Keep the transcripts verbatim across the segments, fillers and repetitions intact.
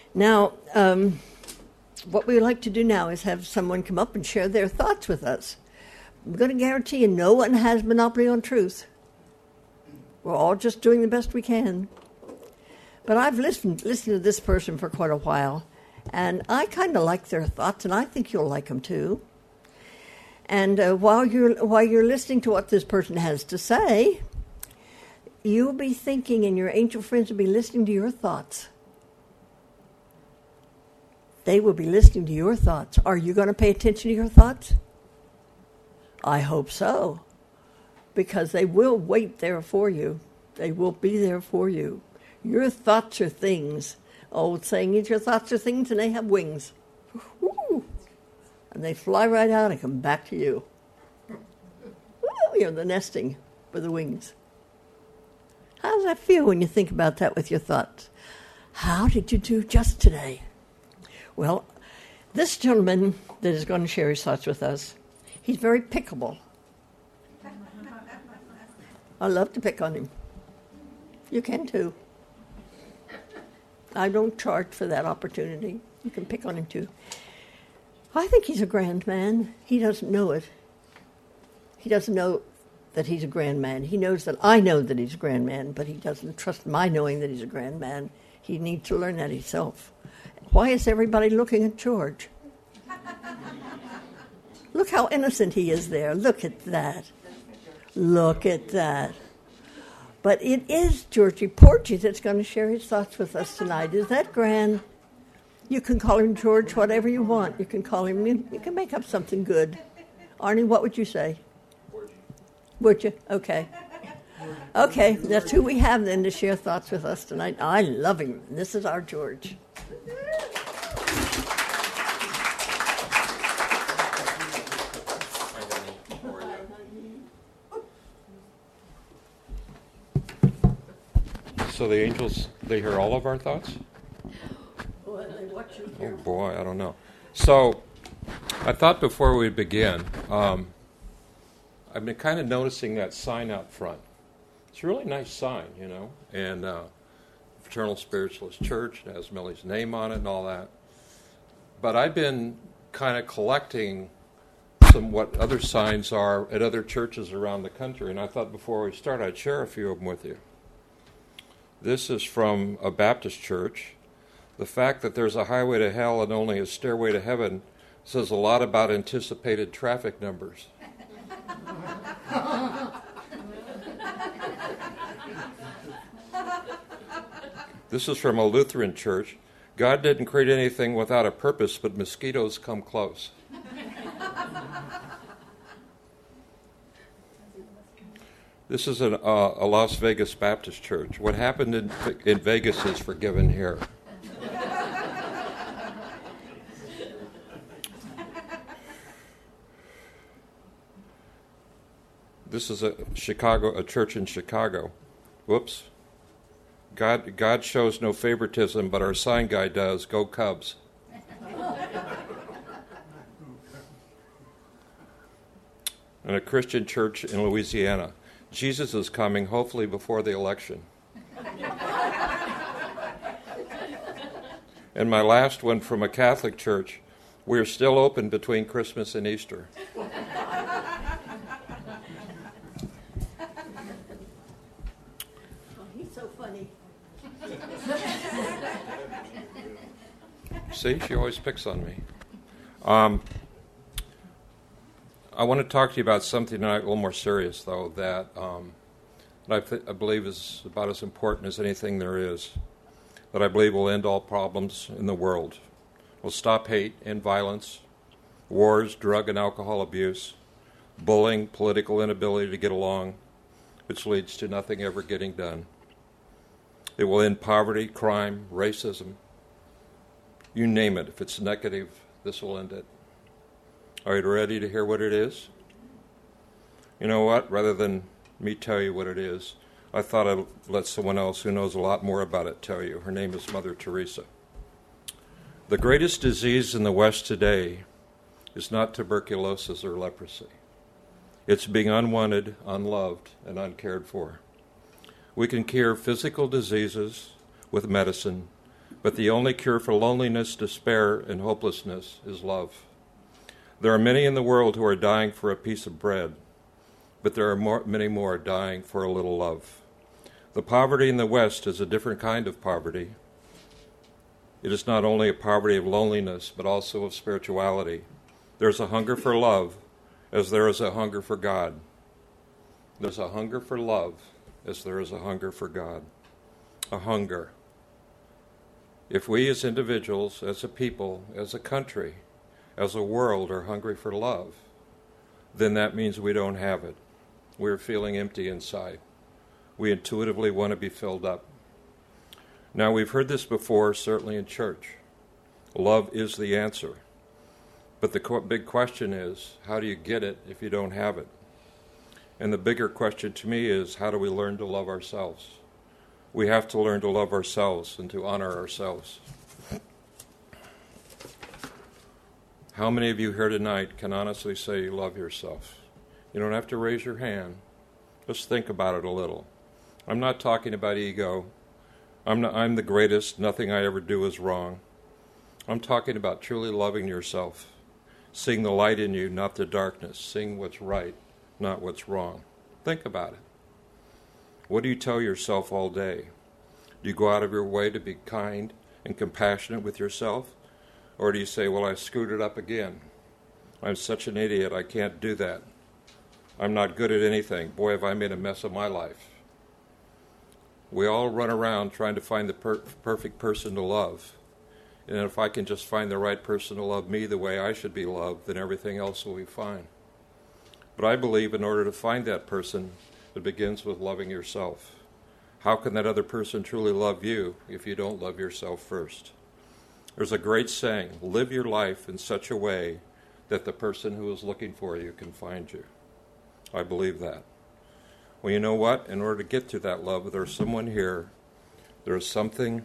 Now, um, what we would like to do now is have someone come up and share their thoughts with us. I'm going to guarantee you no one has monopoly on truth. We're all just doing the best we can. But I've listened listened to this person for quite a while, and I kind of like their thoughts, and I think you'll like them too. And uh, while you're while you're listening to what this person has to say, you'll be thinking, and your angel friends will be listening to your thoughts. They will be listening to your thoughts. Are you going to pay attention to your thoughts? I hope so, because they will wait there for you. They will be there for you. Your thoughts are things. Old saying is, your thoughts are things, and they have wings. Woo! And they fly right out and come back to you. Woo! You're the nesting with the wings. How does that feel when you think about that with your thoughts? How did you do just today? Well, this gentleman that is going to share his thoughts with us, he's very pickable. I love to pick on him. You can too. I don't charge for that opportunity. You can pick on him too. I think he's a grand man. He doesn't know it. He doesn't know that he's a grand man. He knows that I know that he's a grand man, but he doesn't trust my knowing that he's a grand man. He needs to learn that himself. Why is everybody looking at George? Look how innocent he is there. Look at that. Look at that. But it is Georgie Porgy that's going to share his thoughts with us tonight. Is that grand? You can call him George whatever you want. You can call him, you, you can make up something good. Arnie, what would you say? Porgy. Would you? Okay. Okay, that's who we have then to share thoughts with us tonight. I love him. This is our George. So the angels, they hear all of our thoughts? Well, they watch you hear. Oh boy, I don't know. So I thought before we begin, um, I've been kind of noticing that sign out front. It's a really nice sign, you know, and uh, Fraternal Spiritualist Church, it has Millie's name on it and all that. But I've been kind of collecting some what other signs are at other churches around the country, and I thought before we start I'd share a few of them with you. This is from a Baptist church. The fact that there's a highway to hell and only a stairway to heaven says a lot about anticipated traffic numbers. This is from a Lutheran church. God didn't create anything without a purpose, but mosquitoes come close. This is an, uh, a Las Vegas Baptist church. What happened in, in Vegas is forgiven here. This is a Chicago, a church in Chicago. Whoops. God, God shows no favoritism, but our sign guy does. Go Cubs. And a Christian church in Louisiana. Jesus is coming, hopefully before the election. And my last one from a Catholic church. We're still open between Christmas and Easter. See, she always picks on me. Um, I want to talk to you about something tonight, a little more serious, though, that, um, that I, th- I believe is about as important as anything there is, that I believe will end all problems in the world, will stop hate and violence, wars, drug and alcohol abuse, bullying, political inability to get along, which leads to nothing ever getting done. It will end poverty, crime, racism. You name it. If it's negative, this will end it. Are you ready to hear what it is? You know what? Rather than me tell you what it is, I thought I'd let someone else who knows a lot more about it tell you. Her name is Mother Teresa. The greatest disease in the West today is not tuberculosis or leprosy. It's being unwanted, unloved, and uncared for. We can cure physical diseases with medicine, But the only cure for loneliness, despair, and hopelessness is love. There are many in the world who are dying for a piece of bread, but there are more, many more dying for a little love. The poverty in the West is a different kind of poverty. It is not only a poverty of loneliness, but also of spirituality. There's a hunger for love as there is a hunger for God. There's a hunger for love as there is a hunger for God. A hunger. If we as individuals, as a people, as a country, as a world are hungry for love, then that means we don't have it. We're feeling empty inside. We intuitively want to be filled up. Now, we've heard this before, certainly in church. Love is the answer. But the co- big question is, how do you get it if you don't have it? And the bigger question to me is, how do we learn to love ourselves? We have to learn to love ourselves and to honor ourselves. How many of you here tonight can honestly say you love yourself? You don't have to raise your hand. Just think about it a little. I'm not talking about ego. I'm, not, I'm the greatest. Nothing I ever do is wrong. I'm talking about truly loving yourself, seeing the light in you, not the darkness, seeing what's right, not what's wrong. Think about it. What do you tell yourself all day? Do you go out of your way to be kind and compassionate with yourself? Or do you say, well, I screwed it up again. I'm such an idiot, I can't do that. I'm not good at anything. Boy, have I made a mess of my life. We all run around trying to find the per- perfect person to love. And if I can just find the right person to love me the way I should be loved, then everything else will be fine. But I believe in order to find that person, it begins with loving yourself. How can that other person truly love you if you don't love yourself first? There's a great saying, live your life in such a way that the person who is looking for you can find you. I believe that. Well, you know what? In order to get to that love, there's someone here, there's something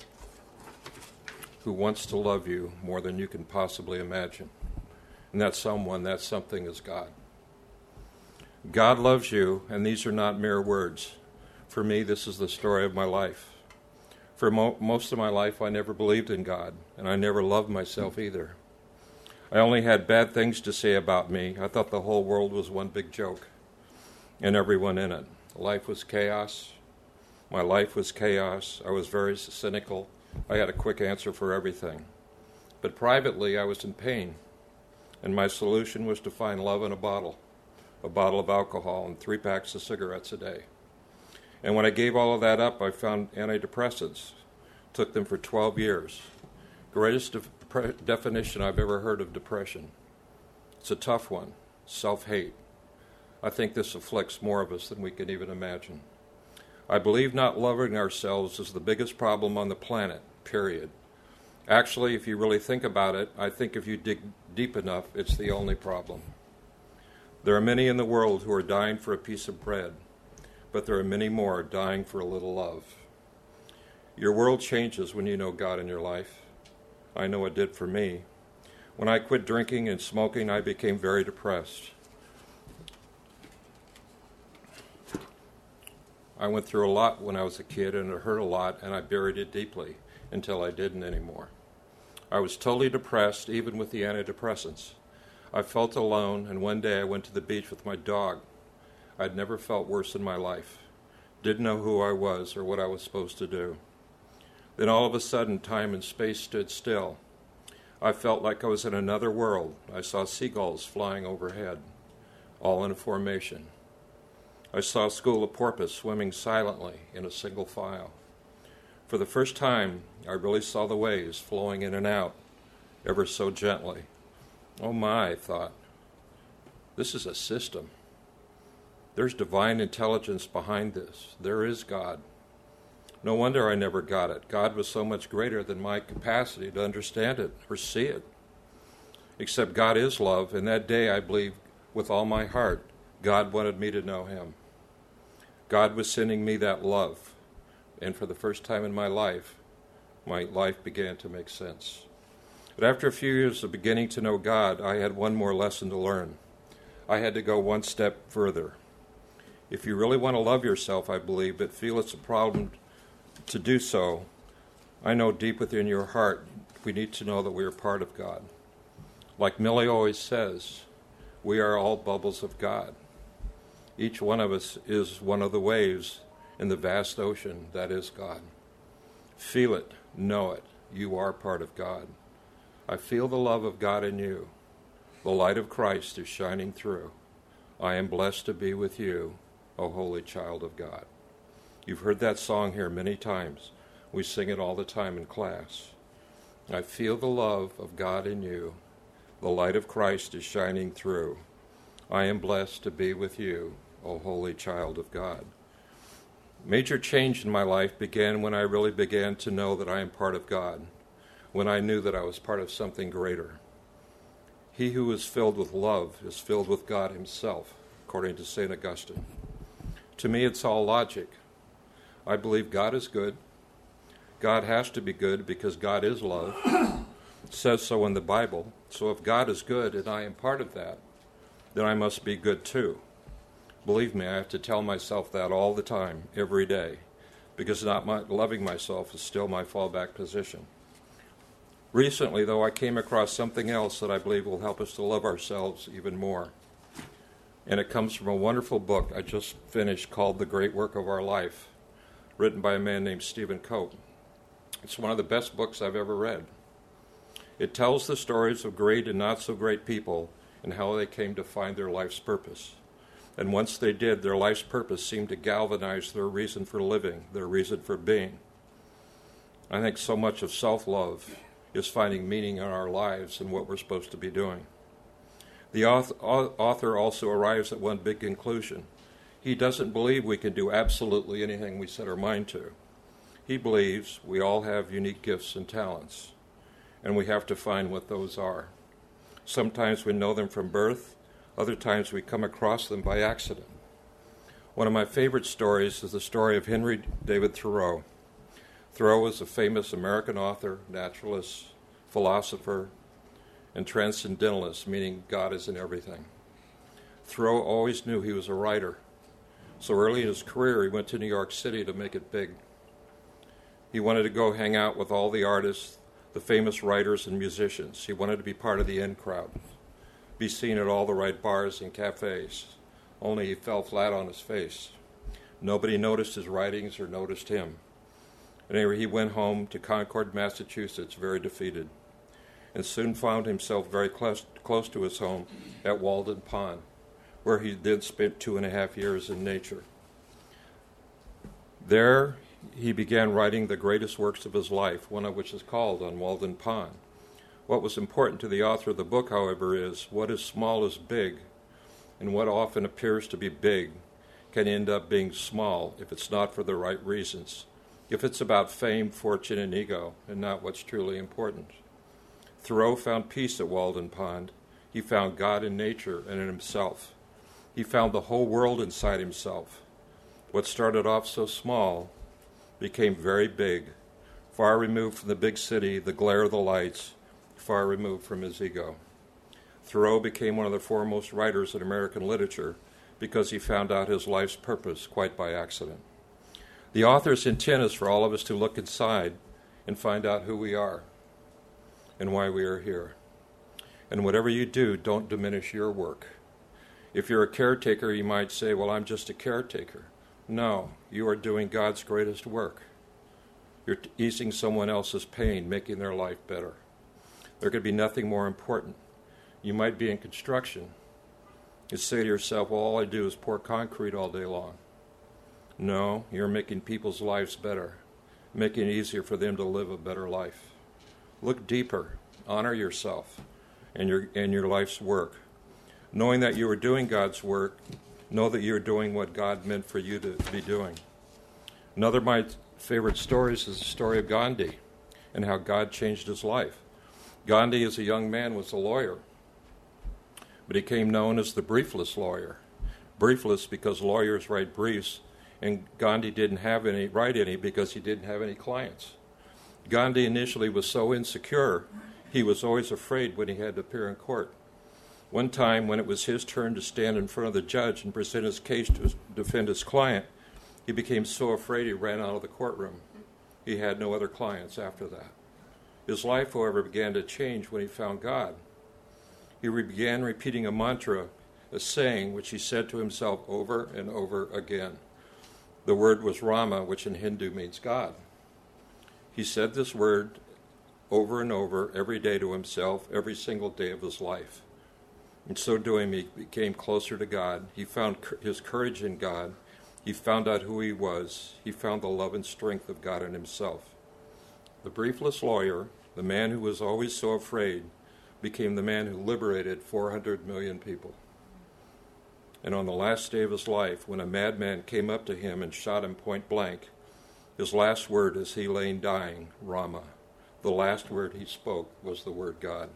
who wants to love you more than you can possibly imagine. And that someone, that something is God. God loves you, and these are not mere words. For me, this is the story of my life. For mo- most of my life, I never believed in God, and I never loved myself either. I only had bad things to say about me. I thought the whole world was one big joke, and everyone in it. Life was chaos. My life was chaos. I was very cynical. I had a quick answer for everything. But privately, I was in pain, and my solution was to find love in a bottle. A bottle of alcohol and three packs of cigarettes a day. And when I gave all of that up, I found antidepressants. Took them for twelve years. Greatest de- definition I've ever heard of depression. It's a tough one. Self-hate. I think this afflicts more of us than we can even imagine. I believe not loving ourselves is the biggest problem on the planet, period. Actually, if you really think about it, I think if you dig deep enough, it's the only problem. There are many in the world who are dying for a piece of bread, but there are many more dying for a little love. Your world changes when you know God in your life. I know it did for me. When I quit drinking and smoking, I became very depressed. I went through a lot when I was a kid, and it hurt a lot, and I buried it deeply until I didn't anymore. I was totally depressed, even with the antidepressants. I felt alone, and one day I went to the beach with my dog. I'd never felt worse in my life. Didn't know who I was or what I was supposed to do. Then all of a sudden, time and space stood still. I felt like I was in another world. I saw seagulls flying overhead, all in a formation. I saw a school of porpoise swimming silently in a single file. For the first time, I really saw the waves flowing in and out, ever so gently. Oh my, I thought, this is a system. There's divine intelligence behind this. There is God. No wonder I never got it. God was so much greater than my capacity to understand it or see it. Except God is love, and that day I believed with all my heart God wanted me to know Him. God was sending me that love, and for the first time in my life, my life began to make sense. But after a few years of beginning to know God, I had one more lesson to learn. I had to go one step further. If you really want to love yourself, I believe, but feel it's a problem to do so, I know deep within your heart, we need to know that we are part of God. Like Millie always says, we are all bubbles of God. Each one of us is one of the waves in the vast ocean that is God. Feel it, know it, you are part of God. I feel the love of God in you. The light of Christ is shining through. I am blessed to be with you, O holy child of God. You've heard that song here many times. We sing it all the time in class. I feel the love of God in you. The light of Christ is shining through. I am blessed to be with you, O holy child of God. Major change in my life began when I really began to know that I am part of God, when I knew that I was part of something greater. He who is filled with love is filled with God himself, according to Saint Augustine. To me, it's all logic. I believe God is good. God has to be good because God is love. It says so in the Bible. So if God is good and I am part of that, then I must be good too. Believe me, I have to tell myself that all the time, every day, because not my, loving myself is still my fallback position. Recently, though, I came across something else that I believe will help us to love ourselves even more. And it comes from a wonderful book I just finished called The Great Work of Our Life, written by a man named Stephen Cope. It's one of the best books I've ever read. It tells the stories of great and not so great people and how they came to find their life's purpose. And once they did, their life's purpose seemed to galvanize their reason for living, their reason for being. I think so much of self-love is finding meaning in our lives and what we're supposed to be doing. The author also arrives at one big conclusion. He doesn't believe we can do absolutely anything we set our mind to. He believes we all have unique gifts and talents, and we have to find what those are. Sometimes we know them from birth, other times we come across them by accident. One of my favorite stories is the story of Henry David Thoreau. Thoreau was a famous American author, naturalist, philosopher, and transcendentalist, meaning God is in everything. Thoreau always knew he was a writer, so early in his career he went to New York City to make it big. He wanted to go hang out with all the artists, the famous writers and musicians. He wanted to be part of the in crowd, be seen at all the right bars and cafes, only he fell flat on his face. Nobody noticed his writings or noticed him. Anyway, he went home to Concord, Massachusetts, very defeated, and soon found himself very close, close to his home at Walden Pond, where he then spent two and a half years in nature. There, he began writing the greatest works of his life, one of which is called On Walden Pond. What was important to the author of the book, however, is what is small is big, and what often appears to be big can end up being small if it's not for the right reasons, if it's about fame, fortune, and ego, and not what's truly important. Thoreau found peace at Walden Pond. He found God in nature and in himself. He found the whole world inside himself. What started off so small became very big, far removed from the big city, the glare of the lights, far removed from his ego. Thoreau became one of the foremost writers in American literature because he found out his life's purpose quite by accident. The author's intent is for all of us to look inside and find out who we are and why we are here. And whatever you do, don't diminish your work. If you're a caretaker, you might say, well, I'm just a caretaker. No, you are doing God's greatest work. You're easing someone else's pain, making their life better. There could be nothing more important. You might be in construction. You say to yourself, well, all I do is pour concrete all day long. No, you're making people's lives better, making it easier for them to live a better life. Look deeper, honor yourself and your and your life's work. Knowing that you are doing God's work, know that you're doing what God meant for you to be doing. Another of my favorite stories is the story of Gandhi and how God changed his life. Gandhi, as a young man, was a lawyer, but he became known as the briefless lawyer. Briefless because lawyers write briefs, and Gandhi didn't have any, write any because he didn't have any clients. Gandhi initially was so insecure, he was always afraid when he had to appear in court. One time, when it was his turn to stand in front of the judge and present his case to defend his client, he became so afraid he ran out of the courtroom. He had no other clients after that. His life, however, began to change when he found God. He re- began repeating a mantra, a saying which he said to himself over and over again. The word was Rama, which in Hindu means God. He said this word over and over every day to himself, every single day of his life. In so doing, he became closer to God. He found his courage in God. He found out who he was. He found the love and strength of God in himself. The briefless lawyer, the man who was always so afraid, became the man who liberated four hundred million people. And on the last day of his life, when a madman came up to him and shot him point blank, his last word as he lay dying, Rama. The last word he spoke was the word God.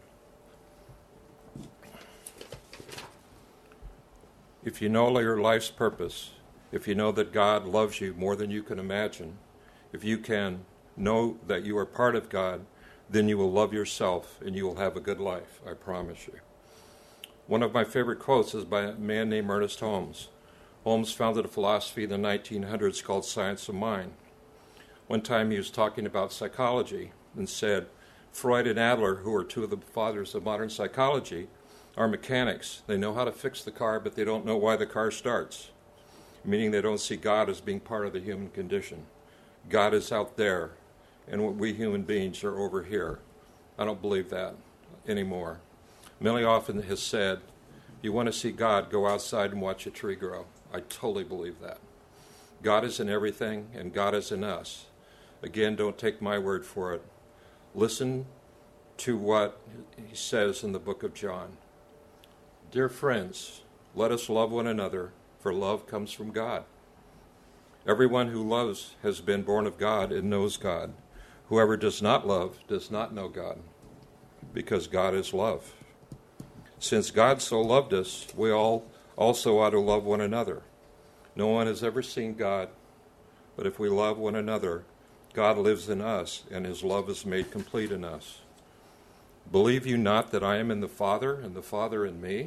If you know your life's purpose, if you know that God loves you more than you can imagine, if you can know that you are part of God, then you will love yourself and you will have a good life, I promise you. One of my favorite quotes is by a man named Ernest Holmes. Holmes founded a philosophy in the nineteen hundreds called Science of Mind. One time he was talking about psychology and said, Freud and Adler, who are two of the fathers of modern psychology, are mechanics. They know how to fix the car, but they don't know why the car starts, meaning they don't see God as being part of the human condition. God is out there, and we human beings are over here. I don't believe that anymore. Millie often has said, you want to see God, go outside and watch a tree grow. I totally believe that. God is in everything, and God is in us. Again, don't take my word for it. Listen to what he says in the book of John. Dear friends, let us love one another, for love comes from God. Everyone who loves has been born of God and knows God. Whoever does not love does not know God, because God is love. Since God so loved us, we all also ought to love one another. No one has ever seen God, but if we love one another, God lives in us, and his love is made complete in us. Believe you not that I am in the Father, and the Father in me?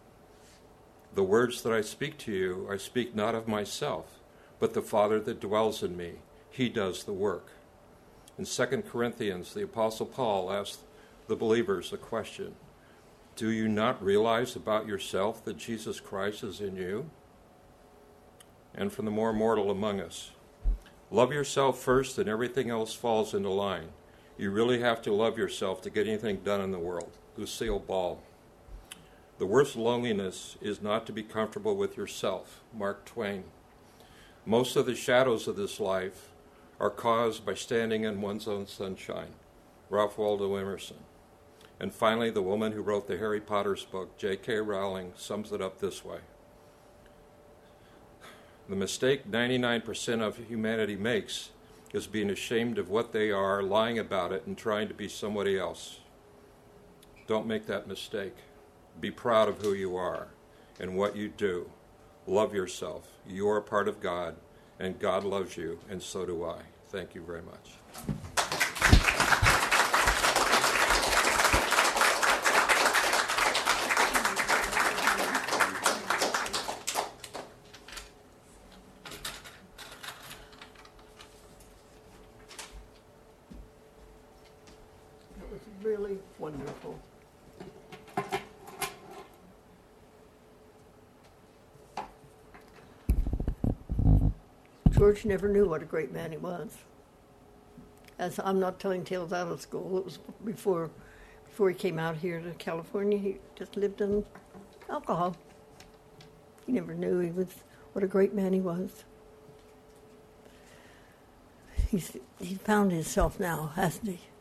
The words that I speak to you, I speak not of myself, but the Father that dwells in me. He does the work. In Second Corinthians, the Apostle Paul asked the believers a question. Do you not realize about yourself that Jesus Christ is in you? And from the more mortal among us, love yourself first and everything else falls into line. You really have to love yourself to get anything done in the world. Lucille Ball. The worst loneliness is not to be comfortable with yourself. Mark Twain. Most of the shadows of this life are caused by standing in one's own sunshine. Ralph Waldo Emerson. And finally, the woman who wrote the Harry Potter's book, J K Rowling, sums it up this way. The mistake ninety-nine percent of humanity makes is being ashamed of what they are, lying about it, and trying to be somebody else. Don't make that mistake. Be proud of who you are and what you do. Love yourself. You are a part of God, and God loves you, and so do I. Thank you very much. That was really wonderful. George never knew what a great man he was. As I'm not telling tales out of school, it was before before he came out here to California. He just lived on alcohol. He never knew he was what a great man he was. He's he found himself now, hasn't he?